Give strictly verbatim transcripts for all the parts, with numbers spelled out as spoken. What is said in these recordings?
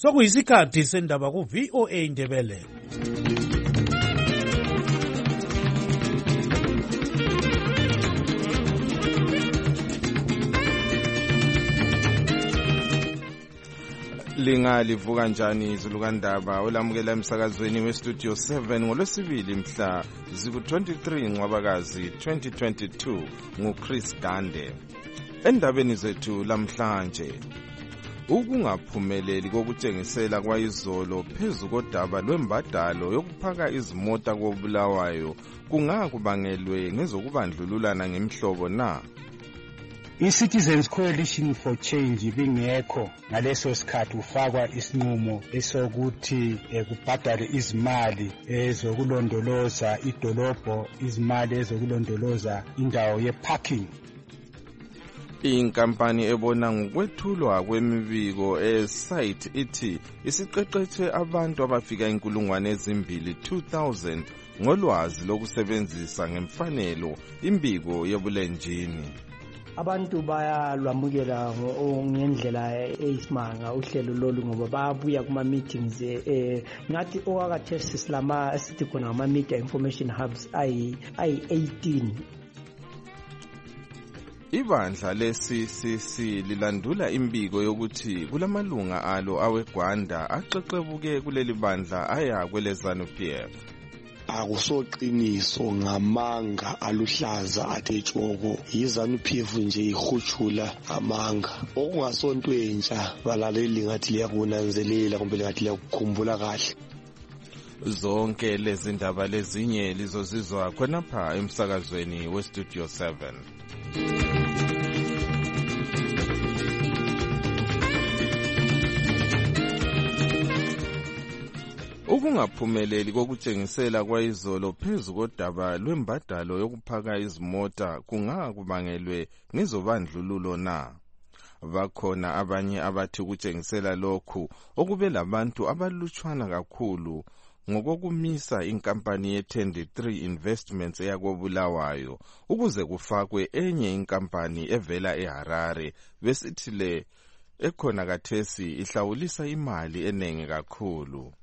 Sokuyisikhathi sendaba ku V O A Ndebele. Linga livuka njani izulukandaba olamukela emsakazweni we Studio seven ngolwesibili mhla ziku twenty-three Ncwabakazi twenty twenty-two nguChris Gande. Endabeni zethu lamhlanje, ukungaphumeleli kokutshengisela kwayizolo phezu kodaba lwembadalo yokuphaka izimota koBulawayo kungakubangelwe ngezokubandlululana ngemihlobo na? I-Citizens Coalition for Change ibingekho ngaleso sikhathi ufakwa isinqumo esokuthi kubhadale izimali ezokulondoloza idolobho, izimali ezokulondoloza indawo ye-parking. Inkampani ebona ngokwethulwa kwemibiko esite ithi isiqeqeshe abantu abafika inkulungwane ezimbili two thousand ngolwazi lokusebenzisa ngemfanelo imbiko yebulenjini. Abantu bayalwamukela ngendlela eyisimanga uhlelo lolu ngoba babuya kuma meetings eh ngathi okakathesi silama sithi khona ama media information hubs ayi eighteen. Ibandla le-C C C lilandula imbiko yokuthi kulamalunga alo aweGwanda axexebuke kuleli bandla aya kweleZANU-P F. Akusoqiniso ngamanga aluhlaza athe tshoko, iZANU-P F nje ihutshula amanga. Okungasonto entsha balaleli ngathi liyakunanzelela kumbe ngathi liyakukhumbula kahle. Zonke lezi ndaba lezinye lizozizwa khonapha emsakazweni we Studio seven. Ukungaphumeleli kokutshengisela kwayizolo phezu kodaba lwembadalo yokuphaka izimota kungakubangelwe ngezobandlululo na? Bakhona abanye abathi ukutshengisela lokhu okube labantu abalutshwana kakhulu ngokokumisa inkampani ye twenty-three Investments eyakoBulawayo ukuze kufakwe enye inkampani evela eHarare besithi le ekhona kathesi ihlawulisa imali enenge kakhulu.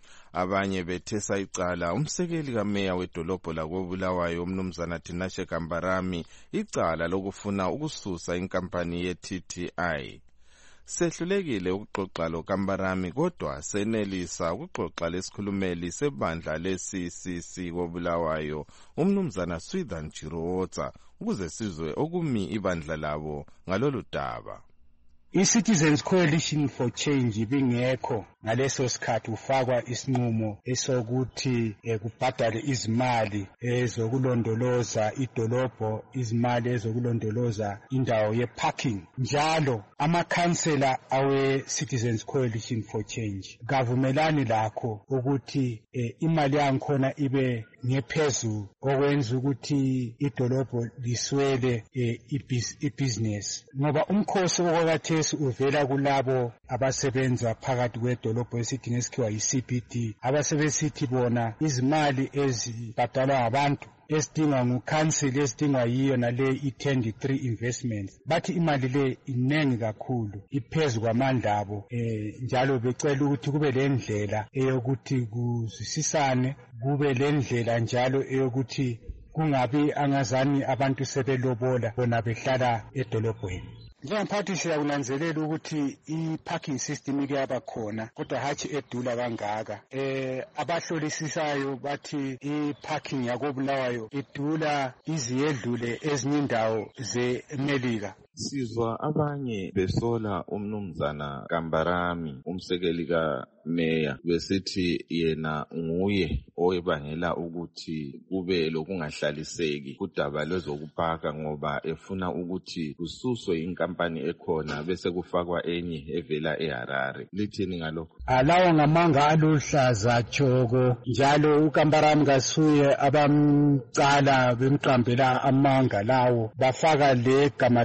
Abanye bethesa icala umsekeli kameya wedolobho lakoBulawayo umnumzana Tinashe Kambarami icala lokufuna ukususa inkampani ye T T I. Sehlulekile ukuxoxa lo Kambarami kodwa senelisa ukuxoxa lesikhulumeli sebandla le-C C C koBulawayo umnumzana Swithan Chirowotsa ukuze sizwe okumi ibandla labo ngalolu daba. I-Citizens Coalition for Change ibingekho ngaleso sikhathi ufakwa isinqumo esokuthi kubhadale izimali ezokulondoloza idolobho, izimali ezokulondoloza indawo ye-parking. Njalo amakhansela awe-Citizens Coalition for Change kavumelani lakho ukuthi eh, imali yankhona ibe ngephezulu okwenza ukuthi idolobho liswele eh, ibhizinesi, ngoba umkhosi okwakathesi uvela kulabo abasebenza phakathi kwedolobho esithi ngesikhiwa yi-C B D, abasebesithi bona izimali ezibhadalwa ngabantu esidingwa ngukhansili esidingwa yiyo nale i-twenty-three Investments bathi imali le inengi kakhulu iphezu kwamandla abo, eh njalo becela ukuthi kube lendlela eyokuthi kuzwisisane, kube lendlela njalo eyokuthi kungabi angazani abantu sebelobola bona behlala edolobheni. Njengamphathi siyakunanzelela ukuthi i-parking system ike yaba khona kodwa hatshi edula kangaka. Eh abahlolisisayo bathi i-parking yakoBulawayo idula iziyedlule ezinye indawo zeMelika. Sizwa abanye besola umnumzana Kambarami umsekeli kameya besithi yena nguye oyebangela ukuthi kube lokungahlaliseki kudaba lwezokupaka ngoba efuna ukuthi kususwe inkampani ekhona bese kufakwa enye evela eHarare. Lithini ngalokho? Alawa ngamanga aluhlaza tshoko, njalo uKambarami kasuye abamcala bemqambela amanga lawo bafaka le gama lami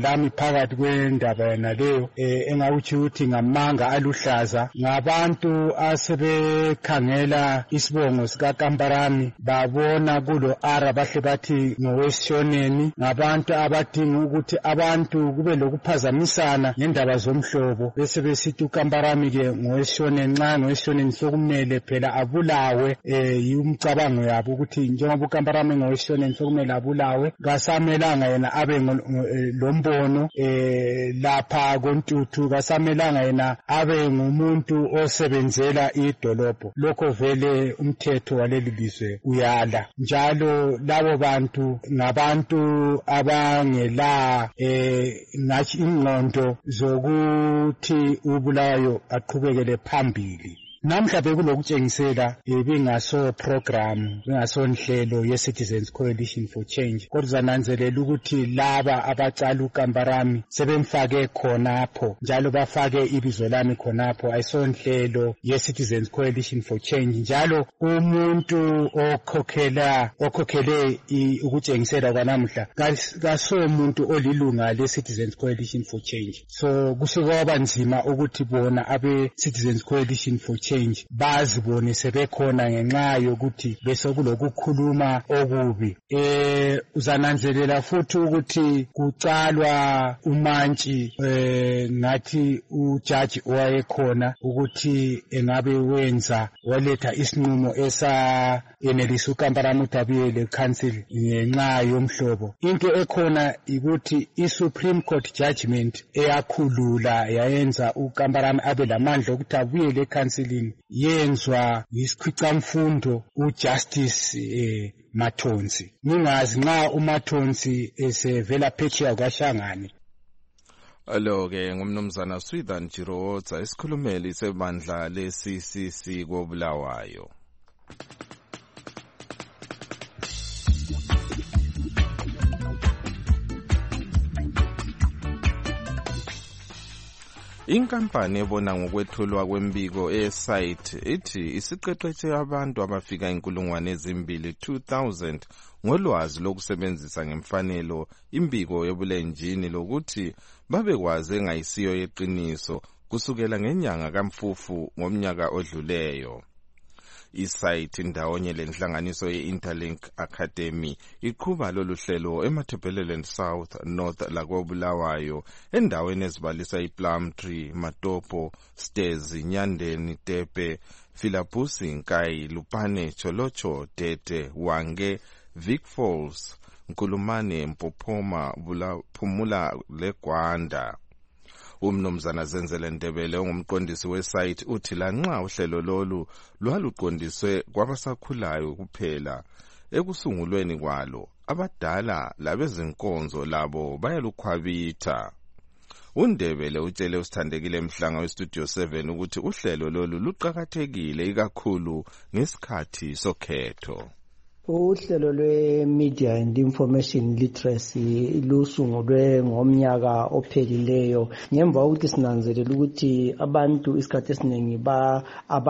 phakathi kwendaba yona leyo engawuthi ukuthi ngamanga aluhlaza ngabantu asebekhangela isibongo sika Kamparami babona kulo ara bahle bathi ngowesishoneni ngabantu abadinga ukuthi abantu kube lokuphazamisana ngendaba zomhlobo bese besithi uKamparami ke ngowesishoneni nxa ngowesishoneni sokumele phela abulawe yumcabango yabo ukuthi njengoba uKamparami ngowesishoneni sokumele abulawe kasamelanga yena abe lombono lapha kontuthu kasamelanga yena abe ngumuntu osebenzela idolobho lokho vele umthetho waleli lizwe uyala njalo labo bantu ngabantu abangela ngathi ingqondo zokuthi ubulayo aqhubekele phambili. Namhla bekulokutshengisela ibingaso program bingaso nhlelo ye Citizens Coalition for Change kodwa zananzelela ukuthi laba abacala uKamparami sebemfake khonapho njalo bafake ibizo lami khonapho ayisonhlelo ye Citizens Coalition for Change njalo umuntu okhokhela okhokhele ukutshengisela kwanamhla kaso umuntu olilunga le Citizens Coalition for Change so kusuka nzima ukuthi bona abe Citizens Coalition for Change change bazibone sebekhona ngenxa yokuthi besokulokukhuluma okubi. Eh uzananzelela futhi ukuthi kucalwa umantshi eh ngathi ujudge owayekhona ukuthi engabe wenza waletha isinqumo esa enelisa uKamparami utabiyele council ngenxa yomhlobo. Into ekhona ukuthi iSupreme Court judgment eyakhulula yayenza uKamparami abe lamandla ukuthi abuyele councilini yenzwa yisikhwicamfundo uJustice eh, Mathonsi. Ningazi nxa uMathonsi esevela phetsheya kwaShangane. Alo ke ngumnumzana Swithan Jirowotsa isikhulumeli sebandla le-C C C koBulawayo. Inkampani ebona ngokwethulwa kwembiko e-site ithi isiqeqeshe abantu abafika inkulungwane ezimbili two thousand ngolwazi lokusebenzisa ngemfanelo imbiko yobulenjini lokuthi babekwazi engayisiyo yeqiniso kusukela ngenyanga kaMfufu ngomnyaka odluleyo. I-site ndawonye lenhlanganiso ye-Interlink Academy iqhuba lolu hlelo eMatabeleland South North lakoBulawayo endaweni ezibalisa iPlumtree, Matopo, Stezi, Nyandeni, Tepe, Filabusi, Nkai, Lupane, Cholocho, Tete, Wange, Vic Falls, Nkulumane, Mpophoma, Phumula leGwanda. Umnumzana Zenzele Ndebele ongumqondisi wesite uthi lanxa uhlelo lolu lwaluqondiswe kwabasakhulayo kuphela ekusungulweni kwalo abadala labezinkonzo labo bayalukhwabitha. uNdebele utshele usithandekile Mhlanga weStudio seven ukuthi uhlelo lolu luqhakathekile ikakhulu ngesikhathi sokhetho. Uhlelo lwe-Media and Information Literacy lusungulwe ngomnyaka ophelileyo ngemva ukuthi sinanzelela ukuthi abantu isikhathi esiningi ba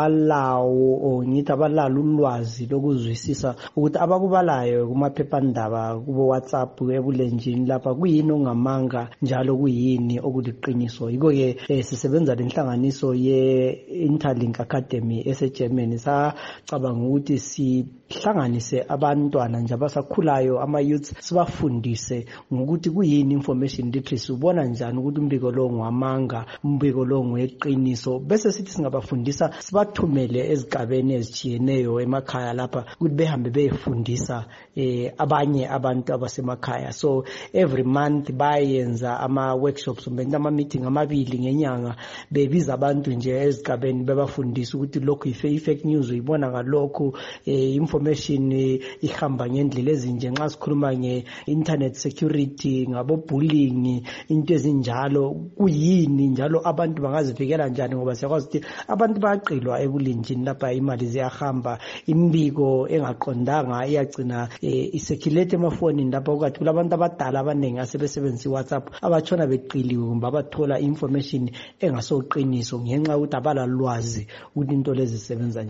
abalawo ongithi abalalo ulwazi lokuzwisisa ukuthi abakubalayo kumaphephandaba kubo WhatsApp ebulenjini lapha kuyini ongamanga njalo kuyini okuliqiniso. Yiko ke eh, sisebenza lenhlanganiso ye-Interlink Academy eseGermany sacabanga ukuthi sihlanganise abantwana nje abasakhulayo ama youths sibafundise ngokuthi kuyini information literacy ubona njani ukuthi umbiko lo ngwamanga umbiko lo ngweqiniso bese sithi singabafundisa sibathumele ezigabeni ezijiyeneyo emakhaya lapha ukuthi behambe beyefundisa eh, abanye abantu abasemakhaya. So every month bayenza ama workshops umbe ama meeting amabili ngenyanga bebiza abantu nje ezigabeni bebafundisa ukuthi lokho ife fake news uyibona ngalokho eh, information eh, ihamba ngendlela ezinje nxa sikhuluma nge-internet security ngabo bullying into ezinjalo kuyini njalo abantu bangazivikela njani ngoba siyakwazi ukuthi abantu bayaqilwa ebulinjini lapha imali ziyahamba imbiko engaqondanga iyagcina e, isirculate emafonini lapha ukuthi kulabantu abadala abaningi asebesebenzisa WhatsApp abatshona beqiliwe kumbe abathola information engasoqiniso ngenxa ukuthi abalalwazi ukuthi into lezi zisebenza njani.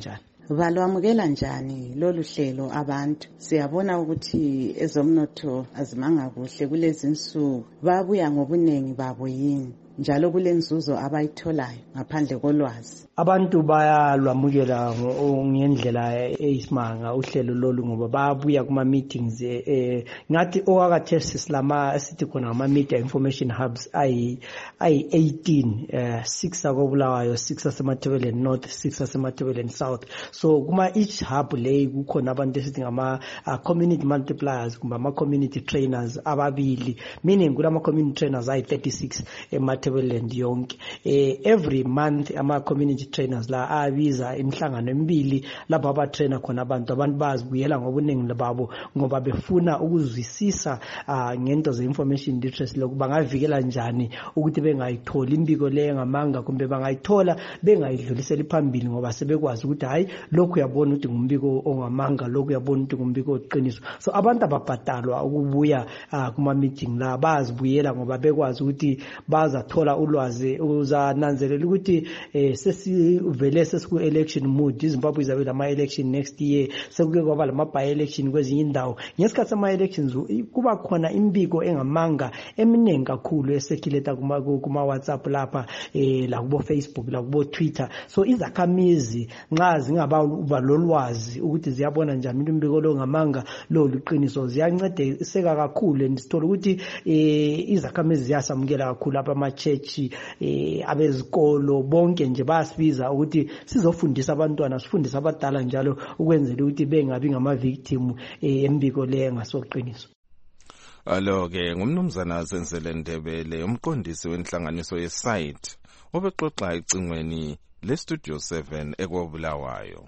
balwamukela njani lolu hlelo abantu? Siyabona ukuthi ezomnotho azimanga kuhle kulezi insuku, babuya ngobuningi babo yini njalo kulenzuzo abayitholayo ngaphandle kolwazi? Abantu bayalwamukela ngendlela eyisimanga uhlelo lolu ngoba babuya kuma meetings eh ngathi okakathesi silama sithi khona ama media information hubs ayi ayi eighteen, eh six akobulawayo, six asemathebeleni north, six asemathebeleni south. So kuma each hub le kukhona abantu esithi ngama uh, community multipliers kumbe ama community trainers ababili, meaning kulama community trainers ayi thirty-six emathebeleni yonke. Eh every month ama community trainers la abiza imhlangano emibili lapho abatrainer khona abantu abantu bazibuyela ngobuningi babo ngoba befuna ukuzwisisa uh, ngento ze information literacy lokuba bangavikela njani ukuthi bengayitholi imbiko le ngamanga kumbe bangayithola bengayidlulisela phambili ngoba sebekwazi ukuthi hayi lokho uyabona ukuthi ngumbiko ongamanga, lokho uyabona ukuthi ngumbiko oqiniso. So abantu ababhatalwa ukubuya uh, kuma meeting la bazibuyela ngoba bekwazi ukuthi bazathola ulwazi, uzananzelela ukuthi eh, sesi vele sesiku election mood, iZimbabwe izabe lama election next year, sekuke kwaba lama by election kwezinye indawo. Ngesikhathi sama elections kuba khona imbiko engamanga eminingi kakhulu esekileta kuma kuma WhatsApp lapha eh la kubo Facebook la kubo Twitter. So izakhamizi nxa zingaba balolwazi ukuthi ziyabona njani imbiko lo ngamanga lo liqiniso, ziyancediseka kakhulu ndisithola ukuthi eh izakhamizi ziyasamukela kakhulu apha ama church eh abezikolo bonke nje basibiza ukuthi sizofundisa abantwana, sifundisa abadala njalo ukwenzela ukuthi bengabi ngama victim embiko le ngasoqiniso. Alo ke ngumnumzana Zenzele Ndebele, umqondisi wenhlanganiso yeSite, obexoxa ecingweni le Studio seven ekobulawayo.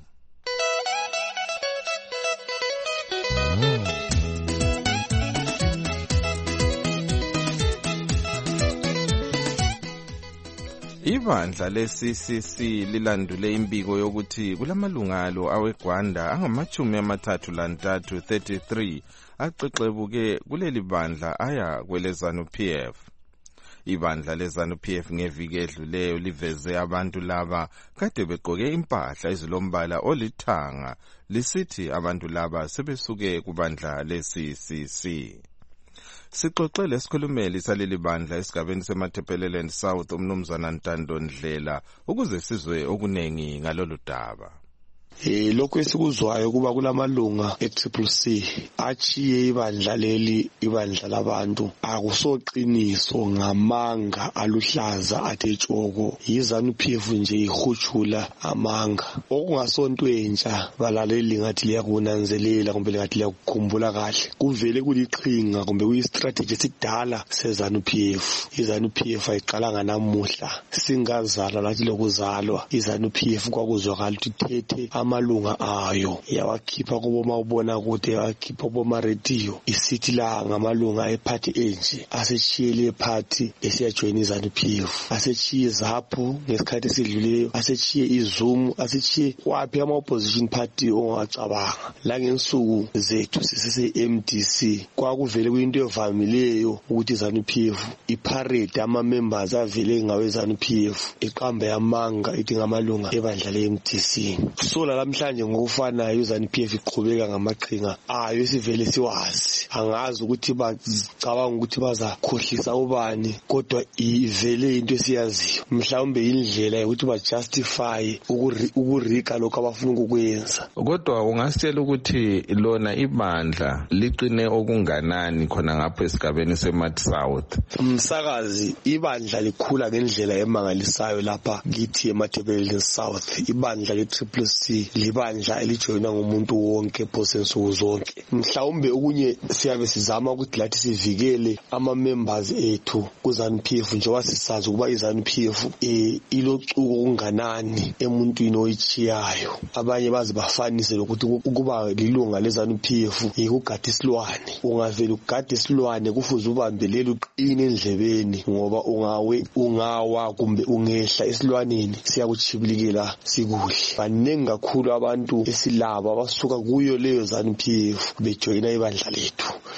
Ibandla le-C C C lilandule imbiko yokuthi kulamalungalo awegwanda angamachumi amathathu lantathu thirty-three axexebuke kuleli bandla aya kwele ZANU-P F. Ibandla le ZANU-P F ngeviki edluleyo liveze abantu laba kade begqoke impahla ezilombala olithanga lisithi abantu laba sebesuke kubandla le-C C C. Sixoxele isikhulumeli saleli bandla esigabeni semathepeleleni South umnumzana Ntando Ndlela ukuze sizwe okunengi ngalolu daba. Eh lokho esikuzwayo kuba kulamalunga e-Triple C achiye ibandla leli, ibandla labantu akusoqiniso ngamanga aluhlaza athe tshoko, yiZANU-P F nje ihutshula amanga okungasonto entsha balaleli ngathi liyakunanzelela kumbe ngathi liyakukhumbula kahle. Kuvele kuliqhinga kumbe kuyistrategy esidala seZANU-P F. iZANU-P F ayiqala nganamuhla, singazalwa lathi lokuzalwa iZANU-P F kwakuzwakala ukuthi thethe amalunga ayo yawakhipha kuboma ubona kude, yawakhipha kuboma radio isithi la ngamalunga eparty enje asechiyele party esiyajoin iZANU-P F, asechiye zaphu ngesikhathi esidluleyo, asechiye iZoom, asechiye kwapi ama opposition party ongacabanga. La ngensuku zethu sisese M D C kwakuvele kuyinto evamileyo ukuthi iZANU-P F iparade ama members avele ngawe ZANU-P F iqamba yamanga ithi ngamalunga ebandla le M D C. So namhlanje ngokufanayo iZANU-P F iqhubeka ngamaqhinga ayo esivele siwazi. Angazi ukuthi bacabanga ukuthi baza khohlisa ubani, kodwa ivele into esiyaziyo. Mhlawumbe indlela yokuthi ba justify ukurika lokho abafuna ukukwenza. Kodwa ungasitshela ukuthi lona ibandla liqine okunganani khona ngapho esigabeni seMath South? Umsakazi, ibandla likhula ngendlela emangalisayo lapha kithi eMathebeleni South. Ibandla le-Triple C libandla elijoyina ngumuntu wonke phose nsuku zonke. Mhlawumbe okunye siyabe sizama ukuthi lathi sivikele ama members ethu kuZANU-P F njengoba sisazi ukuba iZANU-P F eh ilocuko kunganani emuntwini oyichiyayo. Abanye bazi bafanise lokuthi ukuba lilunga leZANU-P F ikugada isilwane. Ungavela ukugada isilwane kufuze ubambelele uqine endlebeni ngoba ungawe ungawa kumbe ungehla esilwaneni siyakuchibilikela sikudle. Banengi kakhulu abantu esilaba basuka kuyo leyo ZANU-P F bejoyina ibandla lethu.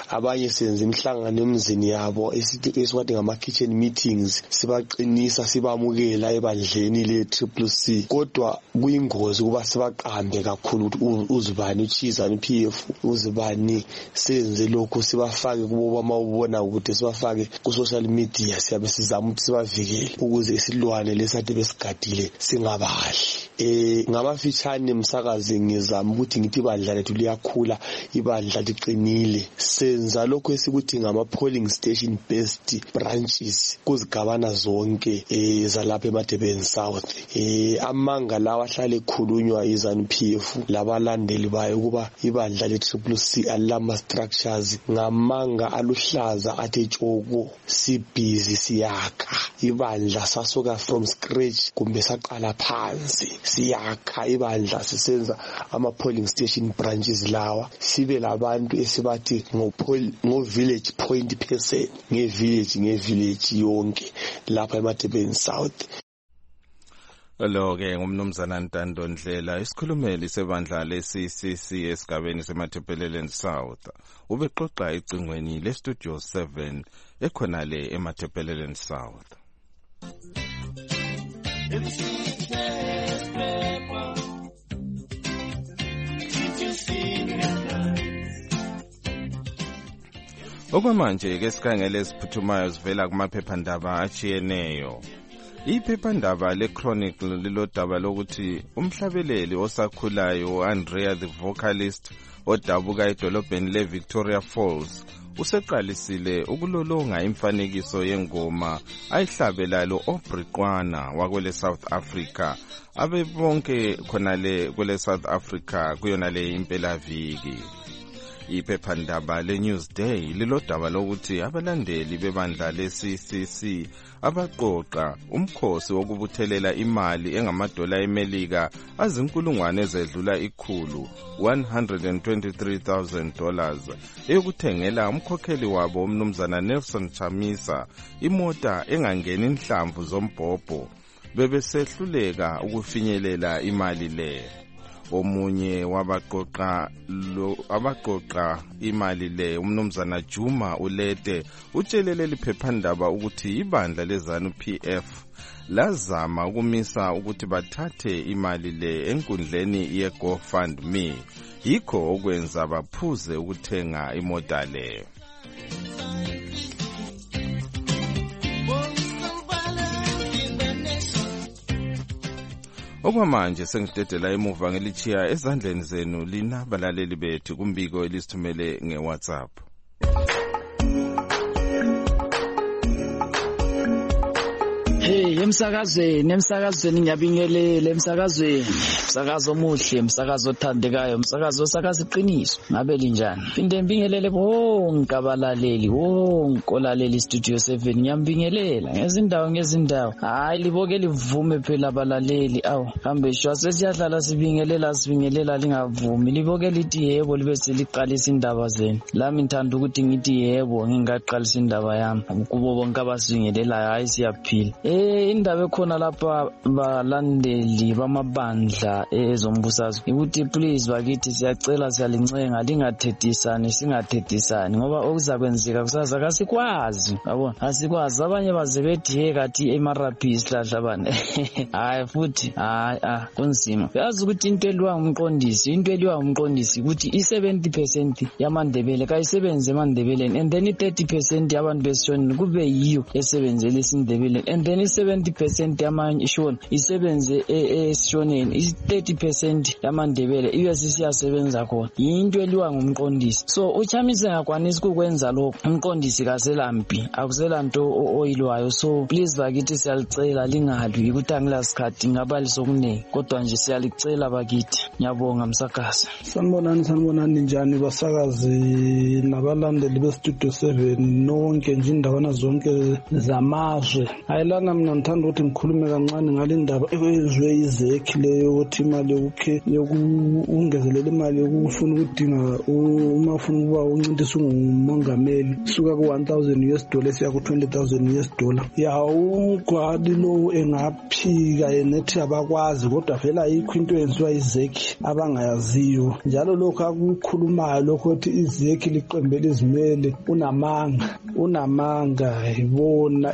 abanye senze imihlangano emzini yabo esithi esiwathi ngama kitchen meetings, sibaqinisa sibamukela ebandleni le Triple C. Kodwa kuyingozi kuba sibaqambe kakhulu ukuthi uzibani uchizana P F, uzibani senze lokho sibafake kubo bamawubona ukuthi sibafake ku social media, siyabe sizama ukuthi sibavikele ukuze isilwane lesathi besigadile singabahli. Eh ngamafitshane umsakazi ngizama ukuthi ngithi ibandla lethu liyakhula, ibandla liqinile. Senza lokho esikuthi ngama polling station based branches kuzigabana zonke eh zalapha eMadebeni South. Eh amanga lawa ahlale khulunywa izanu P F labalandeli bayo kuba ibandla le Triple C alama structures ngamanga aluhlaza athe tshoko, si busy siyakha ibandla sasoka from scratch kumbe saqala phansi siyakha ibandla sisenza ama polling station branches lawa sibe labantu esibathi ngo ngo village point person nge village nge village yonke lapha eMadebeni South. Lo ke ngumnumzana Ntando Ndlela, isikhulumeli sebandla le-C C C esigabeni seMatabeleland South. Ubexoxa ecingweni le-Studio seven ekhona le eMatabeleland South. Okwamanje ke sikhangele esiphuthumayo sivela kumaphephandaba achiyeneyo. Iphephandaba le-Chronicle lilodaba lokuthi umhlabeleli osakhulayo Andrea the vocalist odabuka edolobheni le-Victoria Falls useqalisile ukulolonga imfanekiso yengoma ayihlabela lo Aubrey Qwana wakwele South Africa abe bonke khonale kwele South Africa kuyonale impelaviki. Iphephandaba le-Newsday lilodaba lokuthi abalandeli bebandla le-C C C abaqoqa umkhosi wokubuthelela imali engamadola eMelika azinkulungwane ezedlula ikhulu one hundred twenty-three thousand dollars eyokuthengela umkhokheli wabo umnumzana Nelson Chamisa imota engangeni inhlamvu zombhobho bebesehluleka ukufinyelela imali le. Omunye wabaqoqa lo abaqoqa imali le umnumzana Juma Ulete utshelele liphephandaba ukuthi ibandla lezanu P F lazama ukumisa ukuthi bathathe imali le enkundleni ye GoFundMe, yikho okwenza baphuze ukuthenga imota le. Okwamanje sengidedela emuva ngelichiya ezandleni zenu lina balaleli bethu kumbiko elisithumele ngeWhatsApp. Hey emsakazweni emsakazweni ngiyabingelele emsakazweni umsakazo omuhle umsakazo othandekayo umsakazo osakaza iqiniso ngabe linjani phinde ngibingelele bonke abalaleli wonke olaleli Studio seven ngiyambingelela ngezindawo ngezindawo hayi liboke livume phela abalaleli awu hambe shwa sesiyadlala sibingelela sibingelela lingavumi liboke lithi yebo libe seliqalisa indaba zenu lami ngithanda ukuthi ngithi yebo ngingaqalisa indaba yami kubo bonke abasibingelelayo hayi siyaphila. Eh indaba ekhona lapha balandeli bamabandla ezombusazwe ukuthi please bakithi siyacela siyalincenga lingathethisani singathethisani ngoba okuzakwenzeka kusaza kasikwazi yabona asikwazi abanye baze bethi he kathi emaraphi isihlahla bani hayi futhi hayi ah kunzima yazi ukuthi into eliwa ngumqondisi into eliwa ngumqondisi ukuthi i-seventy percent yamandebele kayisebenze emandebeleni and then i-thirty percent yabantu besishonile kube yiyo esebenzele isindebeleni and then seventy percent yamashoni isebenze esishoneni i-thirty percent yamandebele ibe sisiyasebenza khona into eliwa ngumqondisi. So uChamisa ngakwanisa ukwenza lokho umqondisi kaselampi akuselanto oyilwayo. So please bakithi siyalicela lingalwi ukuthi angilasikhathi ngaba lisokunene kodwa nje siyalicela bakithi. Ngiyabonga msakazi. Sanibonani sanibonani njani basakazi nabalandeli beStudio seven nonke nje indawana zonke zamazwe ayilana mina ngithanda ukuthi ngikhulume kancane ngale ndaba eyenziwe izekhi leyo ukuthi imali yokukhe yokungezelela imali yokufuna ukudinga uma ufuna ukuba uncintisa ungumongameli suka ku one thousand U S dollar siya ku twenty thousand U S dollar. Ya ugwadi lo engaphika enethi abakwazi kodwa vele ayikho into eyenziwa izekhi abangayaziyo. Njalo lokho akukhulumayo lokho ukuthi izekhi liqembele izimele unamanga unamanga ibona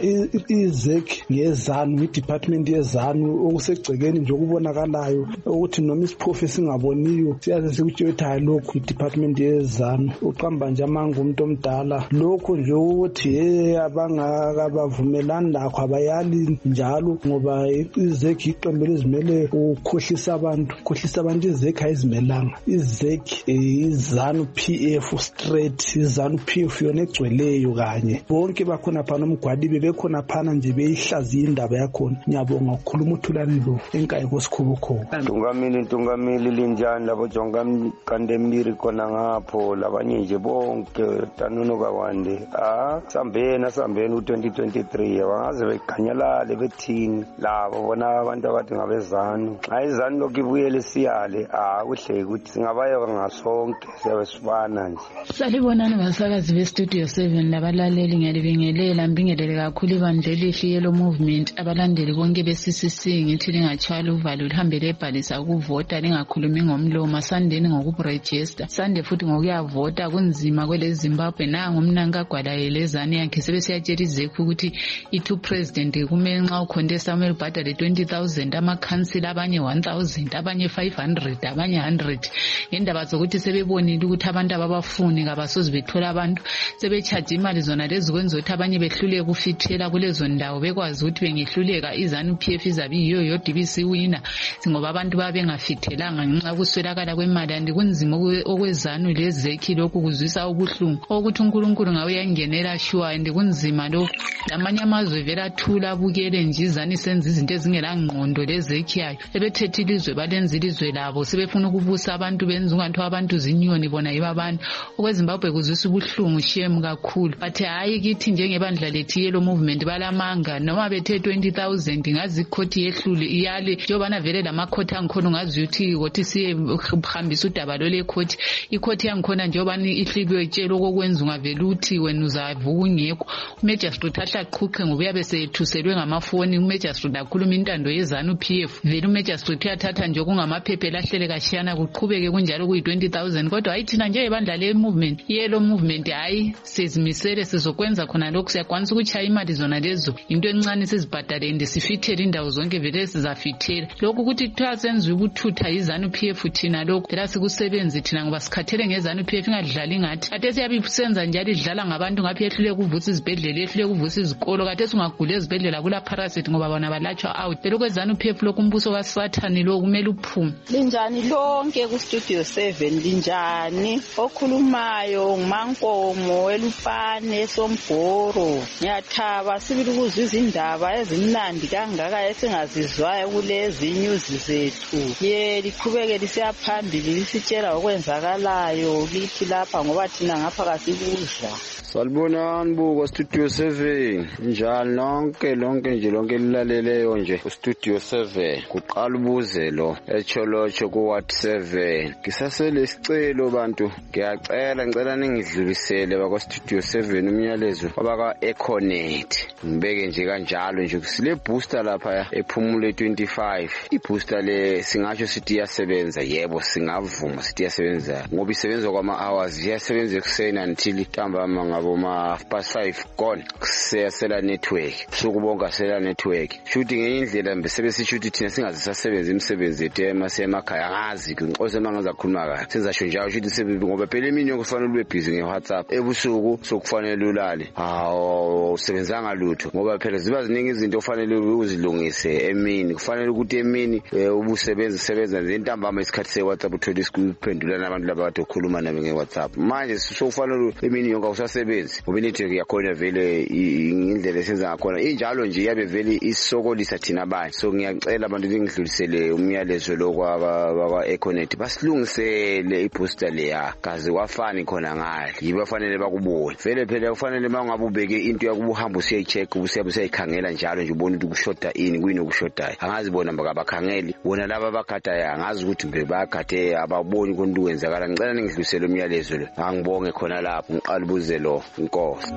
izekhi ngezanu idepartment yezanu okusegcekeni nje okubonakalayo ukuthi noma isiphofu singaboniyo siyaze sikutshela lokho idepartment yezanu uqamba nje amanga umuntu omdala lokho nje ukuthi hey abangakabavumelani lakho abayali njalo ngoba izekhi iqembele izimele ukhohlisa abantu ukhohlisa abantu izekhi ayizimelanga izekhi izanu P F straight izanu P F yona egcweleyo kanye bonke bakhona phana umgwadibe bekhona phana nje beyihlaziya indaba yakhona. Ngiyabonga ukukhuluma uthulani lo enkayi kosikhubukhulu Tungamili Tungamili linjani labo jonga kandembiri khona ngapho labanye nje bonke tanuno kawande ah sambena sambena u twenty twenty-three abangaze beganyalale bethini labo bona abantu abathi ngabezanu ayizani lokibuyele siyale ah kuhle ukuthi singabaye ngasonke siyabe sifana nje. Salibonani basakazi be Studio seven labalaleli ngiyalibingelela mbingelele kakhulu ibandla elihle yelo movement abalandeli bonke be C C C ngithi lingachwala uvalo lihambele ebhalisa ukuvota lingakhulumi ngomlomo sandeni ngokuregister sande futhi ngokuyavota kunzima kwele Zimbabwe nangu umnanka gwalaelezani yakhe sebesiyatshela izekhu ukuthi i-two president kumele nxa ucontesta kumele ubhadale twenty thousand ama-council abanye one thousand abanye five hundred abanye one hundred ngendaba zokuthi sebebonile ukuthi abantu ababafuni kabasoze bethola abantu sebechaje imali zona lezi kwenza ukuthi abanye behluleke ukufithela kulezo ndawo bekwazi ukuthi bengehluleka izanu P F izabe yiyo yo D B C winner ngoba abantu babengafithelanga ngenxa kuswelakala kwemali andi kunzima okwezanu lezekhi lokhu kuzwisa ubuhlungu ukuthi uNkulunkulu ngawe yangenela sure andi kunzima lokhu lamanye amazwe vela thula abukele nje izani senza izinto ezingelangqondo lezekhi yayo sebethethe ilizwe balenza ilizwe labo sebefuna ukubusa abantu benza ungathiwa abantu zinyoni bona yiba abantu okweZimbabwe kuzwisa ubuhlungu shame kakhulu bathe hayi kithi njengebandla lethi yelo movement balamanga noma bethe twenty thousand ngazi ikhoti yehlule iyale njobana vele lamakhoti angikhona ngazi ukuthi ukuthi siye uhambisa udaba lo lekhoti ikhoti yangikhona njobana ihlibiwe itshela okwenza ungavela uthi wena uzavuka ungekho uMagistrate ahlaqhuqhe ngoba yabe sethuselwe ngamafoni uMagistrate akhuluma intando yezanu P F vele uMagistrate uyathatha nje okungamaphephe lahlele kashiyana kuqhubeke kunjalo kuyi twenty thousand kodwa hayi thina nje ibandla le movement yelo movement hayi sezimisele sizokwenza khona lokho siyakwanisa ukuchaya imali zona lezo into encane sizibhadale ende sifithele indawo zonke vele sizafithela lokho ukuthi kuthiwa senziwe ukuthutha izanu P F thina lokho phela sikusebenzi thina ngoba sikhathele ngezanu P F ingadlali ngathi ade siyabe senza njalo idlala ngabantu ngaphi ehlule kuvusa izibhedlela ehlule kuvusa izikolo kade singagula ezibhedlela kula parasite ngoba bona balatshwa out phela kwezanu P F lokho umbuso kaSathani lo kumele uphume. Linjani lonke ku Studio seven linjani okhulumayo nguMankomo elupane sombhoro ngiyathaba sibili ukuzwa izindaba ezimnandi kangaka esingazizwayo kulezi news zethu ye liqhubeke lisiyaphambili lisitshela okwenzakalayo lithi lapha ngoba thina ngapha kasibuzwa. Salibonani buko Studio seven njalo lonke lonke nje lonke lilaleleyo nje ku Studio seven kuqala ubuze lo echolocho ku What seven ngisasele isicelo bantu ngiyacela ngicela ningidlulisele bako Studio seven umyalezo abaka Econet ngibeke nje kanjalo nje sile booster lapha ephumule twenty-five ibooster le singatsho sithi iyasebenza yebo singavuma sithi iyasebenza ngoba isebenza kwama hours iyasebenza ekuseni until ntambama ngabo ma past five gone siyasela network sokubonga sela network shooting ngendlela mbe sebesishuthi thina singazisasebenza imisebenzi yethu emakhaya ngazi ngiqose mangaza khuluma kahle senzasho njalo shuthi sebenzi ngoba phela emini kufanele ube busy ngeWhatsApp ebusuku sokufanele ulale hawo usebenzanga lutho ngoba phela ziba ziningi izinto ofanele uzilungise emini kufanele ukuthi emini ubusebenza sebenza ntambama isikhathi seWhatsApp uthola isikuphendula nabantu labathi okhuluma nabo ngeWhatsApp manje sokufanele emini yonke usasebenzi ngoba network yakhona vele indlela esenza ngakhona injalo nje yabe vele isokolisa thina abanye so ngiyacela abantu lingidlulisele umyalezo lo kwa Econet basilungisele ibooster leya kaze kwafani khona ngale yiba fanele bakubuye vele phela kufanele mangabubeke into yakubuhamba usiyecheck usiyabe usiyikhangela nje njalo nje ubona ukuthi kushoda ini kuyini okushodayo angazi bona bakabakhangeli bona laba abakhathayo angazi ukuthi mbe bakhathe ababoni konke kwenzakala ngicela ningidlulisele umyalezo lo angibonge khona lapho ngiqala ubuze lo inkosi.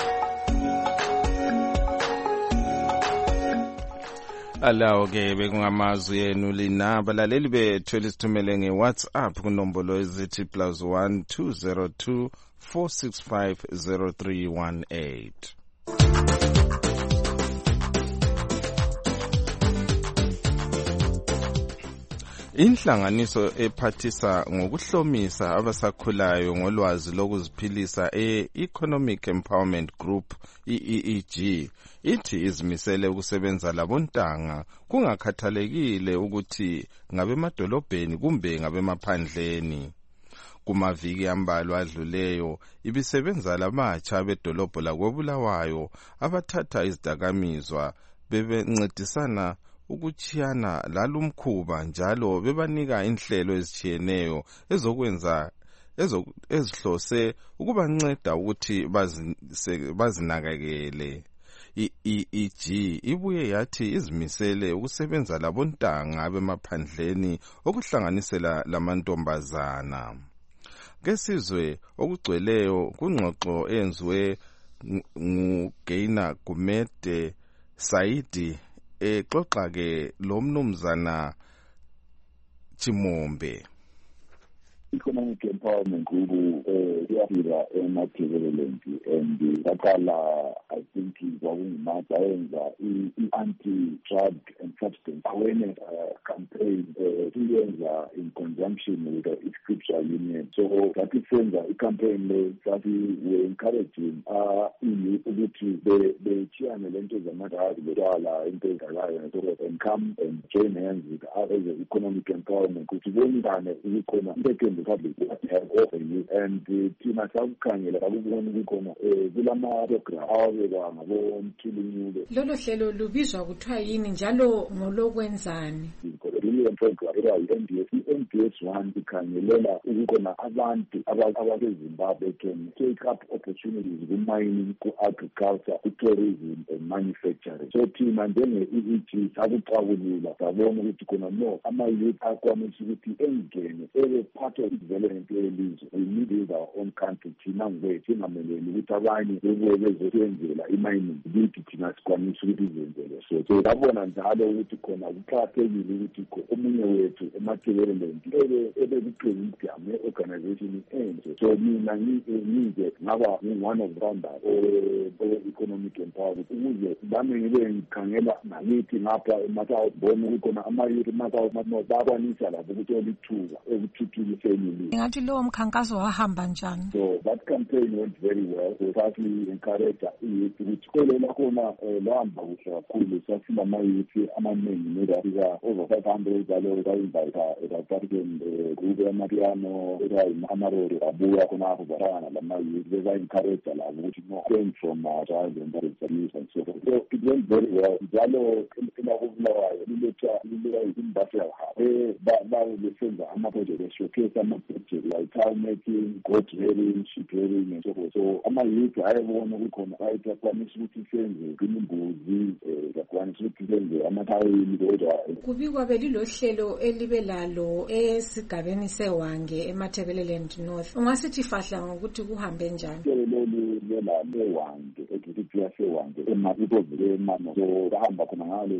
Alawo ke bekungamazwi yenu lina balaleli bethu elisithumele nge-WhatsApp kunombolo ezithi plus one two zero two four six five zero three one eight. Inhlanganiso ephathisa ngokuhlomisa abasakhulayo ngolwazi lokuziphilisa e-Economic Empowerment Group E E E G ithi izimisele ukusebenza labontanga kungakhathalekile ukuthi ngabe emadolobheni kumbe ngabe emaphandleni. Kumaviki ambalwa adluleyo ibisebenza lamatsha bedolobho lakoBulawayo abathatha izidakamizwa bebencedisana ukuchiyana lalumkhuba njalo bebanika inhlelo ezitshiyeneyo ezokwenza ezihlose ukubanceda ukuthi bazinakekele. I-E E G ibuye yathi izimisele ukusebenza labontanga bemaphandleni okuhlanganisela lamantombazana. Kesizwe okugcweleyo kungxoxo enziwe nguGeina Gumede Saidi exoxa ke lo mnumzana Chimombe. Economic Empowerment Group iyafika eMatabeleland and yaqala I think kwakunguMatha yenza i-anti-drug and substance awareness campaign siyenza in conjunction with the Scripture Union. So sathi senza i-campaign le sathi we encouraging i-youth ukuthi bechiyane lento zamadrug betwala into ezalayo and come and join hands with others as economic empowerment ukuthi bonibane ukukhona into public what have offer you and thina sakukhangela akubona ukukhona kulama program awabeka ngabo mthilinyule. Lolo hlelo lubizwa kuthiwa yini njalo ngolokwenzani? Million program era N D S N D S one ikhangelela ukukhona abantu abaseZimbabwe can take up opportunities in mining, agriculture, tourism and manufacturing. So thina njenge E E G sakuxakulula sabona ukuthi khona no ama youth akwanisa ukuthi engene ebe part of development yelizwe. We need our own country thina ngwethu ingameleli ukuthi abanye bebuye bezosenzela imining ukuthi thina sikwanisa ukuthi izenzele. So so babona njalo ukuthi khona kuqakathekile ukuthi omunye wethu eMatabeleland ebe ebe kupresent ame organization enze. So mina ngize ngaba one of founders o economic empowerment ukuze bami ngibe ngikhangela nakithi ngapha eMatabeleland ukona ama youth eMatabeleland bakwanisa lapho ukuthi olithuka ekuthuthukiseni. Ngathi lo mkhankaso wahamba njani? So that campaign went very well. So partly encourage youth ukuthi kwelela khona lahamba kuhle kakhulu sathi ama youth amaningi nedafika over five hundred jalo bayinvita ebathathen group yamapiano era amarori abuya khona apho barana lama youth beza encourage labo ukuthi no came from child and abuse and so forth. So it went very well. Jalo elakubulawayo liletha liletha imbasi yaha ba ba besenza ama-project showcase ama-project like town making, goat rearing, sheep rearing and so forth. So ama-youth ayebona ukukhona ayakwanisa ukuthi senze imbuzi yakwanisa ukuthi senze amathawini kodwa kubikwa belilo hlelo elibe lalo esigabeni sewange eMatabeleland North. Ungasithi fahla ngokuthi kuhambe njani? Lolu lela lewange ekithi yasewange emaphozile emama so bahamba khona ngalo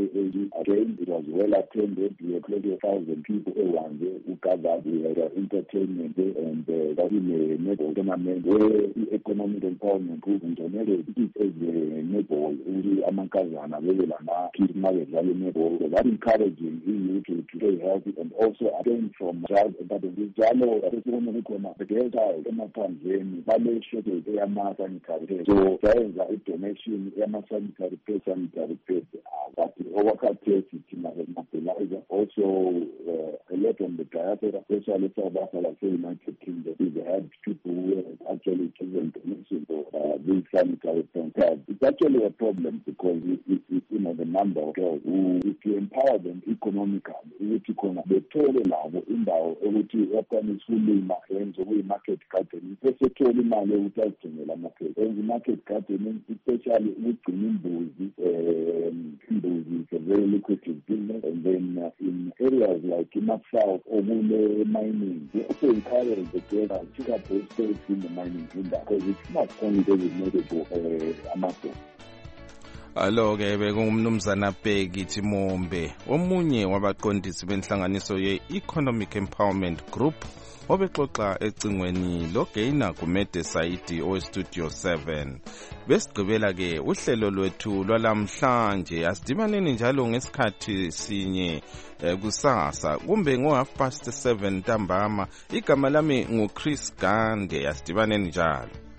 again it was well attended. We had twenty thousand people ewange ugathered with entertainment and that in a netball tournament where the economic empowerment group donated it as a netball uri amankazana bebe lama kids mabedlala netball. That encouraging you to to stay healthy and also again from child but njalo asibona ukukhona begelda emaphandleni bale shortage eyama sanitary. So sayenza i-donation yama sanitary pads sanitary pads but overcapacity thina mobilizer also uh, a lot on the diaspora especially South Africa and United Kingdom. We had people who were actually given donation for uh, these sanitary pads. It's actually a problem because it, it, it, you know the number of girls who, if you empower them economically, ukuthi khona bethole labo indawo ukuthi yakwanisa ukulima yenze kuyi-market gardening, besethola imali yokuthi azigcinele amaphepha. Enze i-market gardening, especially ukugcina imbuzi. Um, imbuzi is a very lucrative business. And then uh, in areas like in South or mining, we also encourage the girls to pick up those skills in the mining industry, because it's not only designated for uh, amaphepha. Alo ke bekungumnumzana Bheki Timombe, omunye wabaqondisi benhlanganiso ye-Economic Empowerment Group, obexoxa ecingweni loGaina Gumede Saidi oweStudio seven. Besigqibela ke uhlelo lwethu lwalamhlanje, asidibaneni njalo ngesikhathi sinye eh, kusasa kumbe ngo half past seven ntambama. Igama lami nguChris Gande, asidibaneni njalo.